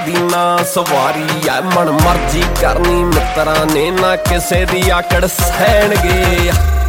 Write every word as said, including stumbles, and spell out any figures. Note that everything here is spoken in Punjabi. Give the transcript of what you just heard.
ਦੀ ਨਾ ਸਵਾਰੀ ਐ ਮਨ ਮਰਜੀ ਕਰਨੀ ਮਿੱਤਰਾਂ ਨੇ ਨਾ ਕਿਸੇ ਦੀ ਆਕੜ ਸਹਿਣਗੇ।